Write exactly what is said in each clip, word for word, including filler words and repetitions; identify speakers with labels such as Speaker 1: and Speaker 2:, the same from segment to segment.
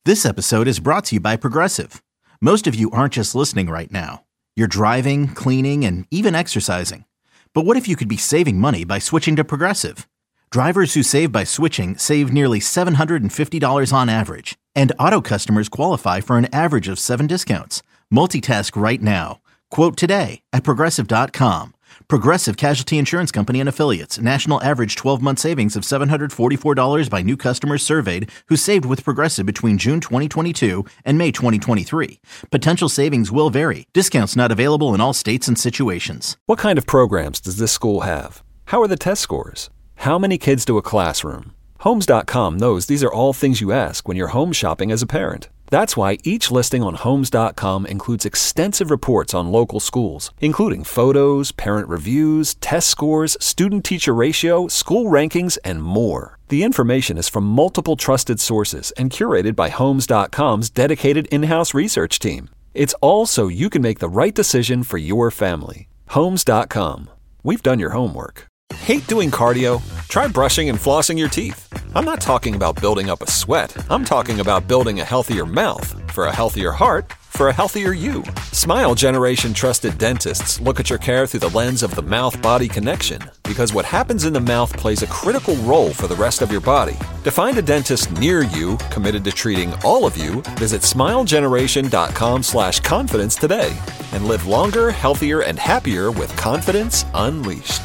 Speaker 1: This episode is brought to you by Progressive. Most of you aren't just listening right now. You're driving, cleaning, and even exercising. But what if you could be saving money by switching to Progressive? Drivers who save by switching save nearly seven hundred fifty dollars on average. And auto customers qualify for an average of seven discounts. Multitask right now. Quote today at Progressive dot com. Progressive Casualty Insurance Company and Affiliates. National average twelve-month savings of seven hundred forty-four dollars by new customers surveyed who saved with Progressive between June twenty twenty-two and May twenty twenty-three. Potential savings will vary. Discounts not available in all states and situations.
Speaker 2: What kind of programs does this school have? How are the test scores? How many kids do a classroom? Homes dot com knows these are all things you ask when you're home shopping as a parent. That's why each listing on Homes dot com includes extensive reports on local schools, including photos, parent reviews, test scores, student-teacher ratio, school rankings, and more. The information is from multiple trusted sources and curated by Homes dot com's dedicated in-house research team. It's all so you can make the right decision for your family. Homes dot com. We've done your homework. Hate doing cardio? Try brushing and flossing your teeth. I'm not talking about building up a sweat. I'm talking about building a healthier mouth. For a healthier heart, for a healthier you. Smile Generation trusted dentists look at your care through the lens of the mouth-body connection, because what happens in the mouth plays a critical role for the rest of your body. To find a dentist near you committed to treating all of you, visit smile generation dot com slash confidence today and live longer, healthier, and happier with confidence unleashed.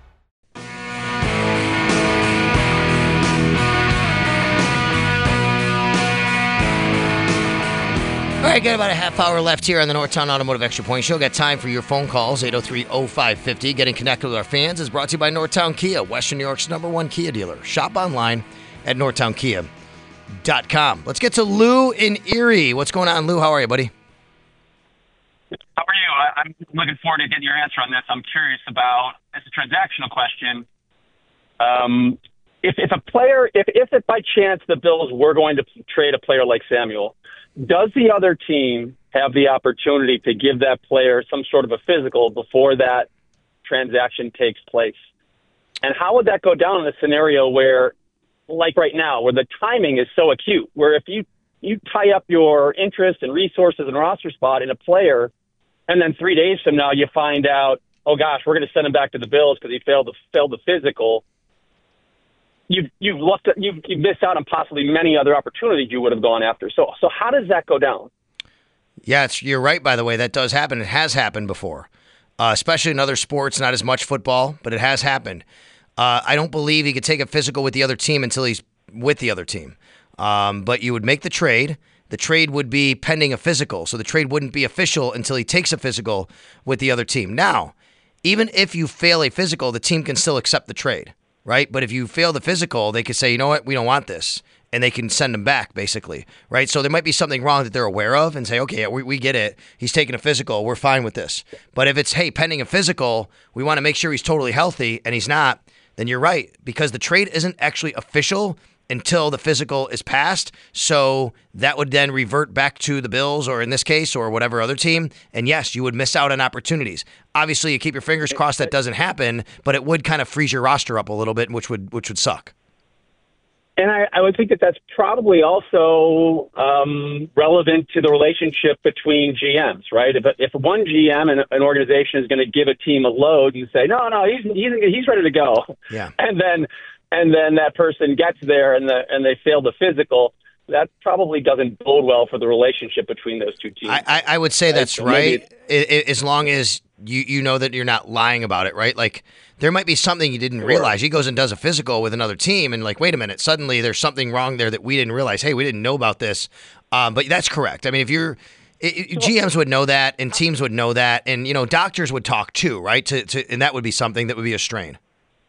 Speaker 3: All right, got about a half hour left here on the Northtown Automotive Extra Point Show. Got time for your phone calls, eight oh three oh five five oh. Getting connected with our fans is brought to you by Northtown Kia, Western New York's number one Kia dealer. Shop online at northtown kia dot com. Let's get to Lou in Erie. What's going on, Lou? How are you, buddy?
Speaker 4: How are you? I, I'm looking forward to getting your answer on this. I'm curious about, it's a transactional question. Um, if, if a player, if, if it by chance the Bills were going to trade a player like Samuel, does the other team have the opportunity to give that player some sort of a physical before that transaction takes place? And how would that go down in a scenario where, like right now, where the timing is so acute, where if you, you tie up your interest and resources and roster spot in a player, and then three days from now you find out, oh gosh, we're going to send him back to the Bills because he failed the, failed the physical, You've you've looked at, you've you've missed out on possibly many other opportunities you would have gone after. So so how does that go down?
Speaker 3: Yeah, it's, you're right. By the way, that does happen. It has happened before, uh, especially in other sports. Not as much football, but it has happened. Uh, I don't believe he could take a physical with the other team until he's with the other team. Um, but you would make the trade. The trade would be pending a physical, so the trade wouldn't be official until he takes a physical with the other team. Now, even if you fail a physical, the team can still accept the trade. Right? But if you fail the physical, they could say, you know what, we don't want this. And they can send him back, basically. Right? So there might be something wrong that they're aware of and say, okay, we, we get it. He's taking a physical. We're fine with this. But if it's, hey, pending a physical, we want to make sure he's totally healthy and he's not, then you're right. Because the trade isn't actually official until the physical is passed. So that would then revert back to the Bills, or in this case, or whatever other team. And yes, you would miss out on opportunities. Obviously, you keep your fingers crossed that doesn't happen, but it would kind of freeze your roster up a little bit, which would which would suck.
Speaker 4: And I, I would think that that's probably also um, relevant to the relationship between G Ms, right? If if one G M and an organization is going to give a team a load and say, no, no, he's he's he's ready to go,
Speaker 3: yeah,
Speaker 4: and then and then that person gets there and the and they fail the physical, that probably doesn't bode well for the relationship between those two teams.
Speaker 3: I, I, I would say that's
Speaker 4: so
Speaker 3: right, it, as long as you, you know that you're not lying about it, right? Like, there might be something you didn't realize. He goes and does a physical with another team, and like, wait a minute, suddenly there's something wrong there that we didn't realize. Hey, we didn't know about this. Um, but that's correct. I mean, if you're it, it, G Ms would know that, and teams would know that, and you know, doctors would talk too, right? To, to and that would be something that would be a strain.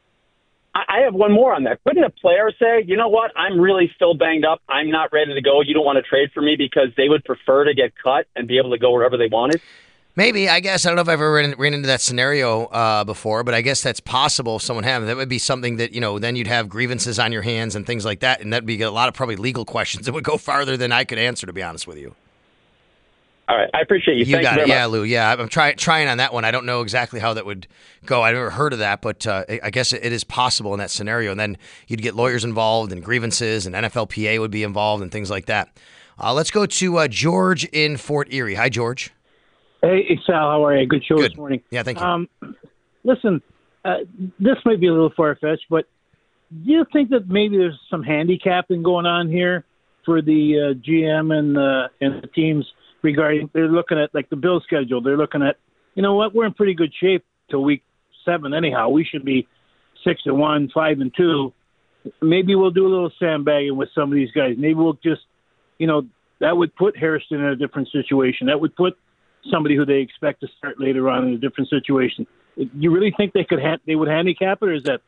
Speaker 4: I have one more on that. Couldn't a player say, you know what, I'm really still banged up. I'm not ready to go. You don't want to trade for me, because they would prefer to get cut and be able to go wherever they wanted?
Speaker 3: Maybe. I guess. I don't know if I've ever ran, ran into that scenario uh, before, but I guess that's possible if someone had. That would be something that, you know, then you'd have grievances on your hands and things like that, and that'd be a lot of probably legal questions that would go farther than I could answer, to be honest with you.
Speaker 4: All right. I appreciate you.
Speaker 3: You
Speaker 4: Thank
Speaker 3: got
Speaker 4: you
Speaker 3: it.
Speaker 4: very
Speaker 3: Yeah,
Speaker 4: much.
Speaker 3: Lou. Yeah, I'm trying trying on that one. I don't know exactly how that would go. I've never heard of that, but uh, I guess it is possible in that scenario. And then you'd get lawyers involved and grievances, and N F L P A would be involved and things like that. Uh, let's go to uh, George in Fort Erie. Hi, George.
Speaker 5: Hey, Sal. How are you? Good show
Speaker 3: Good.
Speaker 5: this morning.
Speaker 3: Yeah, thank you.
Speaker 5: Um, listen, uh, this might be a little far-fetched, but do you think that maybe there's some handicapping going on here for the uh, G M and, uh, and the teams regarding they're looking at, like, the Bills schedule. They're looking at, you know what, we're in pretty good shape till week seven anyhow. We should be six and one, five and two. Maybe we'll do a little sandbagging with some of these guys. Maybe we'll just, you know, that would put Hairston in a different situation. That would put somebody who they expect to start later on in a different situation. You really think they could ha- they would handicap it, or is that?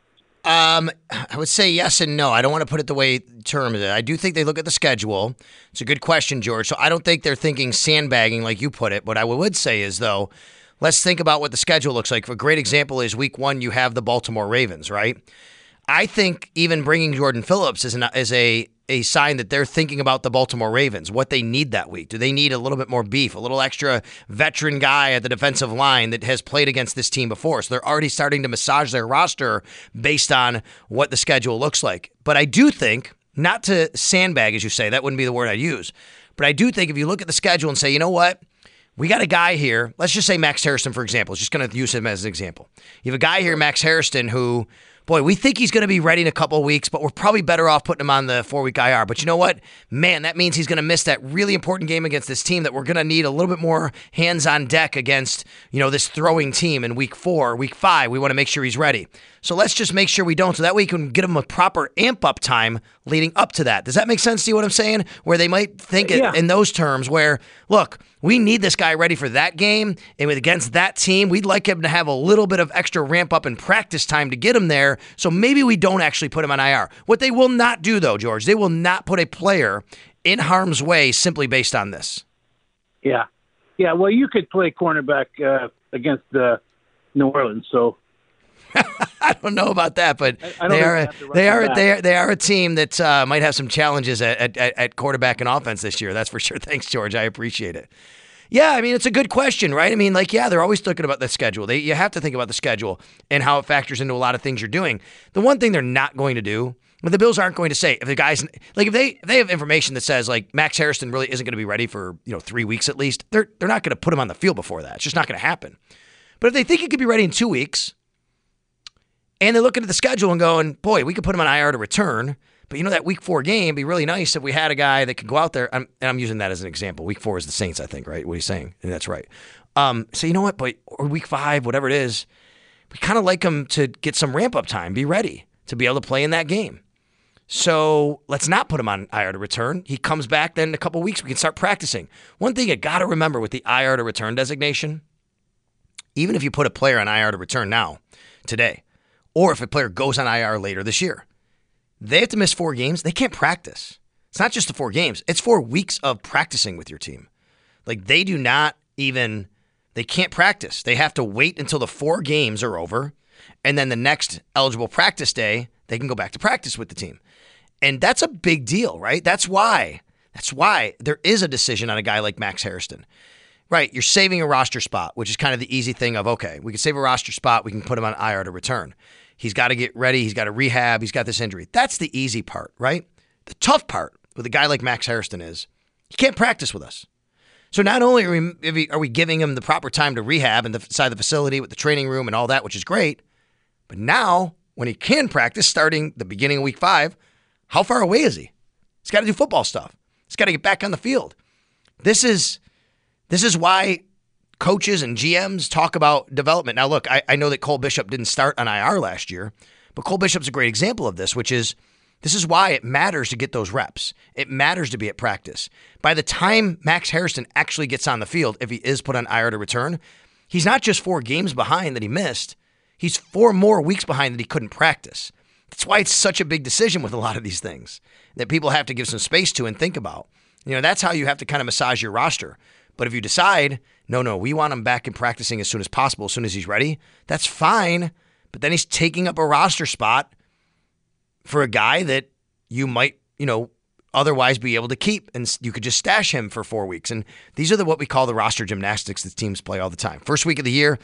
Speaker 3: Um, I would say yes and no. I don't want to put it the way terms it. I do think they look at the schedule. It's a good question, George. So I don't think they're thinking sandbagging like you put it. What I would say is, though, let's think about what the schedule looks like. A great example is week one, you have the Baltimore Ravens, right? I think even bringing Jordan Phillips is, an, is a a sign that they're thinking about the Baltimore Ravens, what they need that week. Do they need a little bit more beef, a little extra veteran guy at the defensive line that has played against this team before? So they're already starting to massage their roster based on what the schedule looks like. But I do think, not to sandbag, as you say, that wouldn't be the word I'd use, but I do think if you look at the schedule and say, you know what, we got a guy here, let's just say Max Hairston, for example. It's just going to use him as an example. You have a guy here, Max Hairston, who, boy, we think he's going to be ready in a couple of weeks, but we're probably better off putting him on the four-week I R. But you know what? Man, that means he's going to miss that really important game against this team that we're going to need a little bit more hands on deck against, you know, this throwing team in week four, week five. We want to make sure he's ready. So let's just make sure we don't, so that way we can get him a proper amp-up time leading up to that. Does that make sense to you, what I'm saying? Where they might think
Speaker 5: Yeah.
Speaker 3: it in those terms where, look, we need this guy ready for that game, and with against that team, we'd like him to have a little bit of extra ramp-up and practice time to get him there, so maybe we don't actually put him on I R. What they will not do, though, George, they will not put a player in harm's way simply based on this.
Speaker 5: Yeah, yeah. Well, you could play cornerback uh, against uh, New Orleans, so.
Speaker 3: I don't know about that, but
Speaker 5: I, I
Speaker 3: they
Speaker 5: don't
Speaker 3: are
Speaker 5: think
Speaker 3: a,
Speaker 5: they have to
Speaker 3: they
Speaker 5: rush
Speaker 3: are
Speaker 5: him
Speaker 3: they
Speaker 5: back.
Speaker 3: are they are a team that uh, might have some challenges at, at at quarterback and offense this year. That's for sure. Thanks, George. I appreciate it. Yeah, I mean it's a good question, right? I mean, like, yeah, they're always thinking about the schedule. They you have to think about the schedule and how it factors into a lot of things you're doing. The one thing they're not going to do, but the Bills aren't going to say if the guys like if they if they have information that says like Max Hairston really isn't going to be ready for you know three weeks at least, they're they're not going to put him on the field before that. It's just not going to happen. But if they think he could be ready in two weeks. And they're looking at the schedule and going, boy, we could put him on I R to return. But you know, that week four game would be really nice if we had a guy that could go out there. I'm, and I'm using that as an example. Week four is the Saints, I think, right? What he's saying. And that's right. Um, so you know what? But or week five, whatever it is, we kind of like him to get some ramp up time, be ready to be able to play in that game. So let's not put him on I R to return. He comes back then in a couple weeks. We can start practicing. One thing you got to remember with the I R to return designation, even if you put a player on I R to return now, today, or if a player goes on I R later this year, they have to miss four games. They can't practice. It's not just the four games. It's four weeks of practicing with your team. Like they do not even, they can't practice. They have to wait until the four games are over. And then the next eligible practice day, they can go back to practice with the team. And that's a big deal, right? That's why, that's why there is a decision on a guy like Max Hairston. Right, you're saving a roster spot, which is kind of the easy thing of, okay, we can save a roster spot, we can put him on I R to return. He's got to get ready, he's got to rehab, he's got this injury. That's the easy part, right? The tough part with a guy like Max Hairston is he can't practice with us. So not only are we, are we giving him the proper time to rehab inside the facility with the training room and all that, which is great, but now when he can practice starting the beginning of week five, how far away is he? He's got to do football stuff. He's got to get back on the field. This is... This is why coaches and G Ms talk about development. Now, look, I, I know that Cole Bishop didn't start on I R last year, but Cole Bishop's a great example of this, which is this is why it matters to get those reps. It matters to be at practice. By the time Max Hairston actually gets on the field, if he is put on I R to return, he's not just four games behind that he missed. He's four more weeks behind that he couldn't practice. That's why it's such a big decision with a lot of these things that people have to give some space to and think about. You know, that's how you have to kind of massage your roster. But if you decide, no, no, we want him back in practicing as soon as possible, as soon as he's ready, that's fine. But then he's taking up a roster spot for a guy that you might, you know, otherwise be able to keep, and you could just stash him for four weeks. And these are the what we call the roster gymnastics that teams play all the time. First week of the year.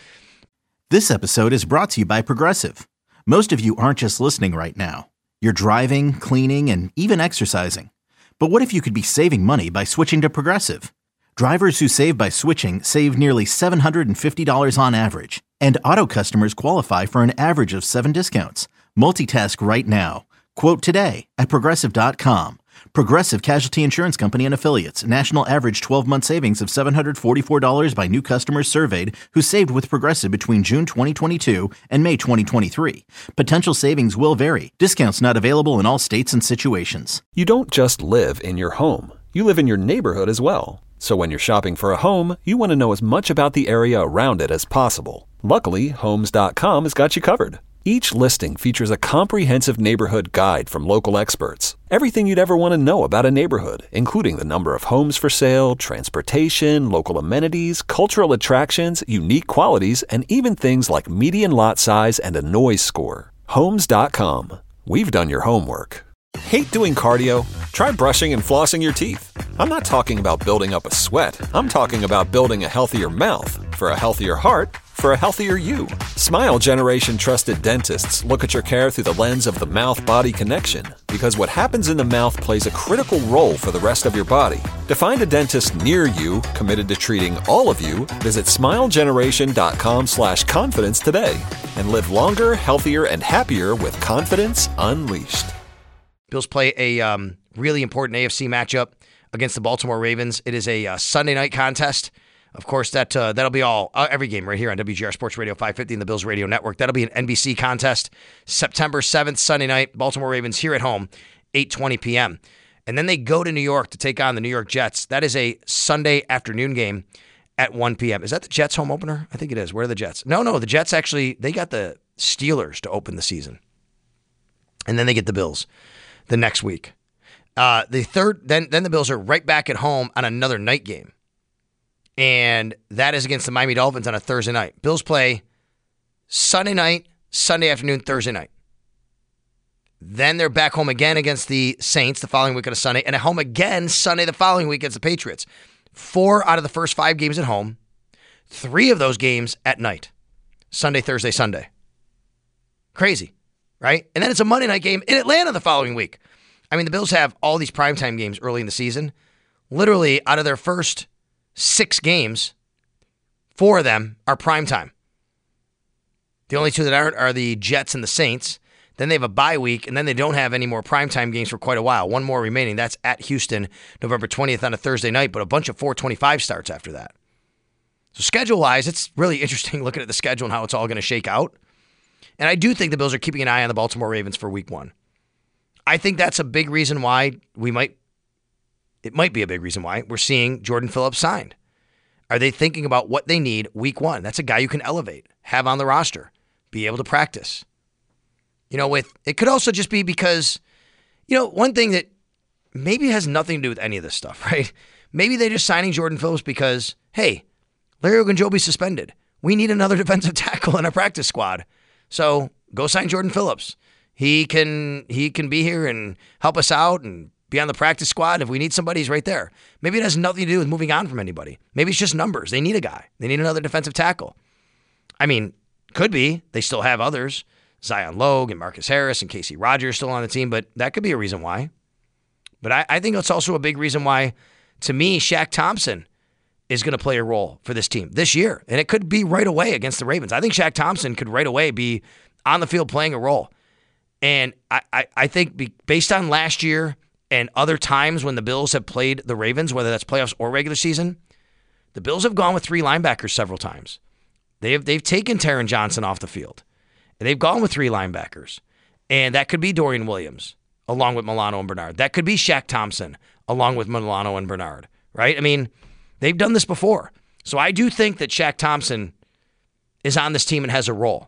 Speaker 1: This episode is brought to you by Progressive. Most of you aren't just listening right now. You're driving, cleaning, and even exercising. But what if you could be saving money by switching to Progressive? Drivers who save by switching save nearly seven hundred fifty dollars on average. And auto customers qualify for an average of seven discounts. Multitask right now. Quote today at Progressive dot com. Progressive Casualty Insurance Company and Affiliates. National average twelve-month savings of seven hundred forty-four dollars by new customers surveyed who saved with Progressive between June twenty twenty-two and May twenty twenty-three. Potential savings will vary. Discounts not available in all states and situations.
Speaker 2: You don't just live in your home. You live in your neighborhood as well. So when you're shopping for a home, you want to know as much about the area around it as possible. Luckily, Homes dot com has got you covered. Each listing features a comprehensive neighborhood guide from local experts. Everything you'd ever want to know about a neighborhood, including the number of homes for sale, transportation, local amenities, cultural attractions, unique qualities, and even things like median lot size and a noise score. Homes dot com. We've done your homework. Hate doing cardio? Try brushing and flossing your teeth. I'm not talking about building up a sweat. I'm talking about building a healthier mouth for a healthier heart for a healthier you. Smile Generation trusted dentists look at your care through the lens of the mouth-body connection, because what happens in the mouth plays a critical role for the rest of your body. To find a dentist near you committed to treating all of you, visit smile generation dot com slash confidence today and live longer, healthier, and happier with confidence unleashed.
Speaker 3: Bills play a um, really important A F C matchup against the Baltimore Ravens. It is a uh, Sunday night contest. Of course, that, uh, that'll be all, uh, every game right here on W G R Sports Radio five fifty and the Bills Radio Network. That'll be an N B C contest, September seventh, Sunday night. Baltimore Ravens here at home, eight twenty p.m. And then they go to New York to take on the New York Jets. That is a Sunday afternoon game at one p.m. Is that the Jets home opener? I think it is. Where are the Jets? No, no, the Jets actually, they got the Steelers to open the season. And then they get the Bills the next week. Uh, the third, then then the Bills are right back at home on another night game. And that is against the Miami Dolphins on a Thursday night. Bills play Sunday night, Sunday afternoon, Thursday night. Then they're back home again against the Saints the following week on a Sunday, and at home again Sunday the following week against the Patriots. Four out of the first five games at home, three of those games at night. Sunday, Thursday, Sunday. Crazy, right? And then it's a Monday night game in Atlanta the following week. I mean, the Bills have all these primetime games early in the season. Literally, out of their first six games, four of them are primetime. The only two that aren't are the Jets and the Saints. Then they have a bye week, and then they don't have any more primetime games for quite a while. One more remaining. That's at Houston, November twentieth on a Thursday night, but a bunch of four twenty-five starts after that. So schedule-wise, it's really interesting looking at the schedule and how it's all going to shake out. And I do think the Bills are keeping an eye on the Baltimore Ravens for week one. I think that's a big reason why we might, it might be a big reason why we're seeing Jordan Phillips signed. Are they thinking about what they need week one? That's a guy you can elevate, have on the roster, be able to practice. You know, with it could also just be because, you know, one thing that maybe has nothing to do with any of this stuff, right? Maybe they're just signing Jordan Phillips because, hey, Larry Ogunjobi's suspended. We need another defensive tackle in our practice squad. So go sign Jordan Phillips. He can he can be here and help us out and be on the practice squad. If we need somebody, he's right there. Maybe it has nothing to do with moving on from anybody. Maybe it's just numbers. They need a guy. They need another defensive tackle. I mean, could be. They still have others. Zion Logue and Marcus Harris and Casey Rogers still on the team, but that could be a reason why. But I, I think it's also a big reason why, to me, Shaq Thompson is going to play a role for this team this year. And it could be right away against the Ravens. I think Shaq Thompson could right away be on the field playing a role. And I, I, I think be, based on last year and other times when the Bills have played the Ravens, whether that's playoffs or regular season, the Bills have gone with three linebackers several times. They have, they've taken Taron Johnson off the field. And they've gone with three linebackers. And that could be Dorian Williams along with Milano and Bernard. That could be Shaq Thompson along with Milano and Bernard, right? I mean, they've done this before. So I do think that Shaq Thompson is on this team and has a role.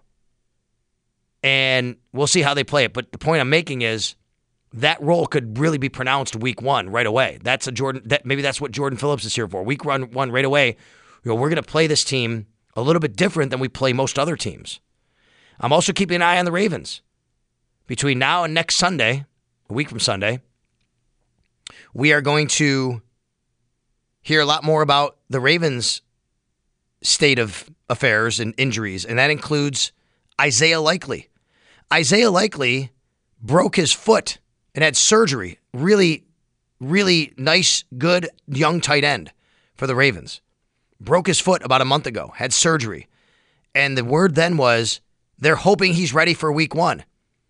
Speaker 3: And we'll see how they play it. But the point I'm making is that role could really be pronounced week one right away. That's a Jordan. That maybe that's what Jordan Phillips is here for. Week one, one right away. You know, we're going to play this team a little bit different than we play most other teams. I'm also keeping an eye on the Ravens. Between now and next Sunday, a week from Sunday, we are going to hear a lot more about the Ravens' state of affairs and injuries, and that includes Isaiah Likely. Isaiah Likely broke his foot and had surgery. Really, really nice, good, young tight end for the Ravens. Broke his foot about a month ago, had surgery. And the word then was they're hoping he's ready for week one.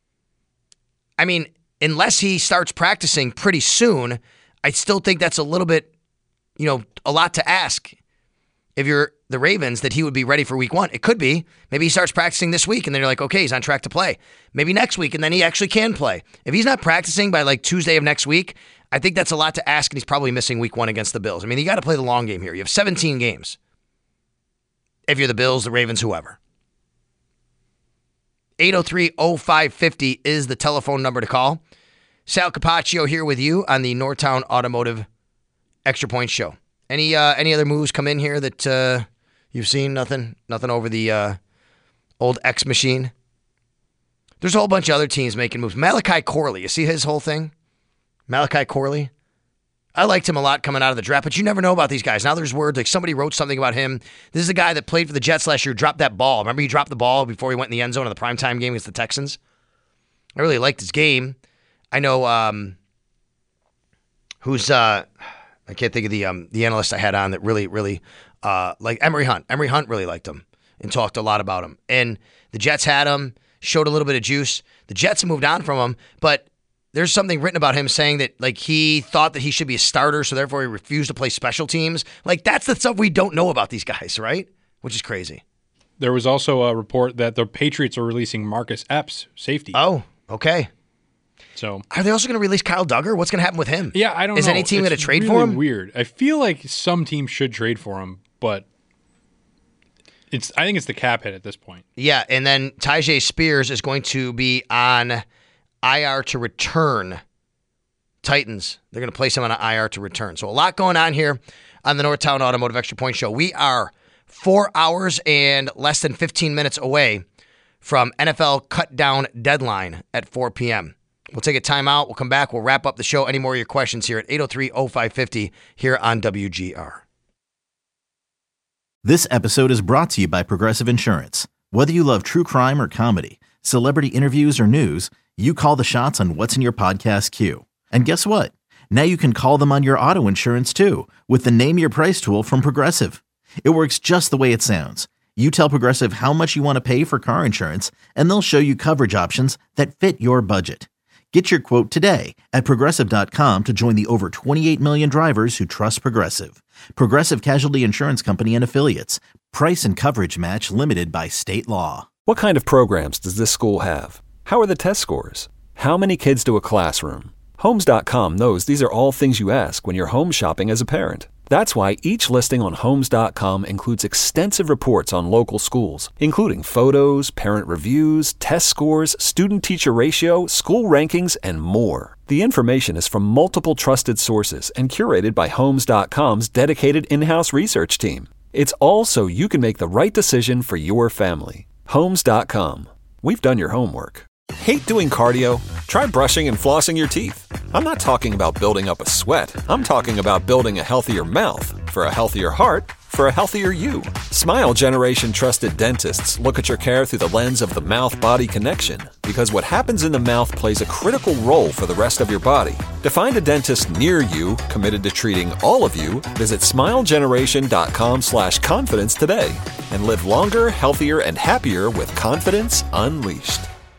Speaker 3: I mean, unless he starts practicing pretty soon, I still think that's a little bit, you know, a lot to ask. If you're the Ravens, that he would be ready for week one. It could be. Maybe he starts practicing this week and then you're like, okay, he's on track to play. Maybe next week and then he actually can play. If he's not practicing by like Tuesday of next week, I think that's a lot to ask and he's probably missing week one against the Bills. I mean, you got to play the long game here. You have seventeen games. If you're the Bills, the Ravens, whoever. eight oh three oh five five oh is the telephone number to call. Sal Capaccio here with you on the Northtown Automotive Extra Point Show. Any uh, any other moves come in here that uh, you've seen? Nothing? Nothing over the uh, old X machine? There's a whole bunch of other teams making moves. Malachi Corley, you see his whole thing? Malachi Corley? I liked him a lot coming out of the draft, but you never know about these guys. Now there's word, like somebody wrote something about him. This is a guy that played for the Jets last year, dropped that ball. Remember he dropped the ball before he went in the end zone in the primetime game against the Texans? I really liked his game. I know um, who's... Uh, I can't think of the um, the analyst I had on that really, really, uh, like Emory Hunt. Emory Hunt really liked him and talked a lot about him. And the Jets had him, showed a little bit of juice. The Jets moved on from him, but there's something written about him saying that like he thought that he should be a starter, so therefore he refused to play special teams. Like that's the stuff we don't know about these guys, right? Which is crazy.
Speaker 6: There was also a report that the Patriots are releasing Marcus Epps, safety.
Speaker 3: Oh, okay.
Speaker 6: So
Speaker 3: are they also going to release Kyle Duggar? What's going to happen with him?
Speaker 6: Yeah, I don't
Speaker 3: is
Speaker 6: know.
Speaker 3: Is any team going to trade
Speaker 6: really
Speaker 3: for him?
Speaker 6: Weird. I feel like some teams should trade for him, but it's. I think it's the cap hit at this point.
Speaker 3: Yeah, and then Tyjae Spears is going to be on I R to return. Titans. They're going to place him on an I R to return. So a lot going on here on the Northtown Automotive Extra Point Show. We are four hours and less than fifteen minutes away from N F L cut down deadline at four p.m. We'll take a timeout. We'll come back. We'll wrap up the show. Any more of your questions here at eight oh three oh five five oh here on W G R.
Speaker 1: This episode is brought to you by Progressive Insurance. Whether you love true crime or comedy, celebrity interviews or news, you call the shots on what's in your podcast queue. And guess what? Now you can call them on your auto insurance too with the Name Your Price tool from Progressive. It works just the way it sounds. You tell Progressive how much you want to pay for car insurance, and they'll show you coverage options that fit your budget. Get your quote today at Progressive dot com to join the over twenty-eight million drivers who trust Progressive. Progressive Casualty Insurance Company and Affiliates. Price and coverage match limited by state law.
Speaker 2: What kind of programs does this school have? How are the test scores? How many kids do a classroom? Homes dot com knows these are all things you ask when you're home shopping as a parent. That's why each listing on Homes dot com includes extensive reports on local schools, including photos, parent reviews, test scores, student-teacher ratio, school rankings, and more. The information is from multiple trusted sources and curated by Homes dot com's dedicated in-house research team. It's all so you can make the right decision for your family. Homes dot com. We've done your homework. Hate doing cardio? Try brushing and flossing your teeth. I'm not talking about building up a sweat. I'm talking about building a healthier mouth. For a healthier heart, for a healthier you. Smile Generation trusted dentists look at your care through the lens of the mouth-body connection, because what happens in the mouth plays a critical role for the rest of your body. To find a dentist near you committed to treating all of you, visit smile generation dot com slash confidence today and live longer, healthier, and happier with confidence unleashed.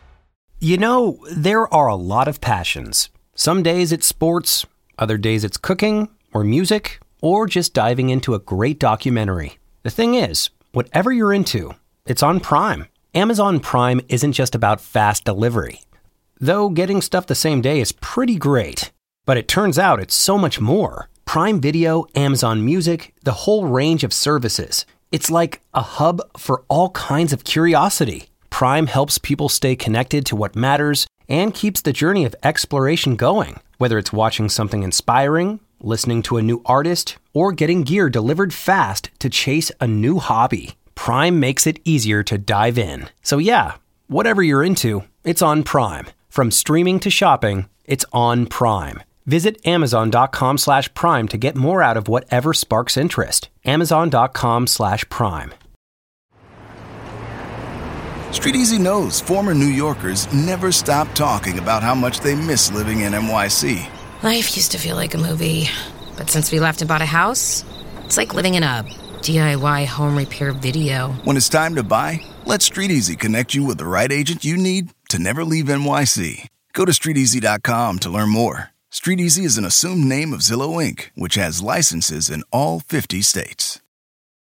Speaker 7: You know, there are a lot of passions. Some days it's sports, other days it's cooking or music, or just diving into a great documentary. The thing is, whatever you're into, it's on Prime. Amazon Prime isn't just about fast delivery. Though getting stuff the same day is pretty great. But it turns out it's so much more. Prime Video, Amazon Music, the whole range of services. It's like a hub for all kinds of curiosity. Prime helps people stay connected to what matters and keeps the journey of exploration going. Whether it's watching something inspiring, listening to a new artist, or getting gear delivered fast to chase a new hobby, Prime makes it easier to dive in. So yeah, whatever you're into, it's on Prime. From streaming to shopping, it's on Prime. Visit amazon.com slash prime to get more out of whatever sparks interest. Amazon.com slash prime.
Speaker 8: Street Easy knows former New Yorkers never stop talking about how much they miss living in N Y C.
Speaker 9: Life used to feel like a movie, but since we left and bought a house, it's like living in a D I Y home repair video.
Speaker 8: When it's time to buy, let Street Easy connect you with the right agent you need to never leave N Y C. Go to street easy dot com to learn more. Street Easy is an assumed name of Zillow Incorporated, which has licenses in all fifty states.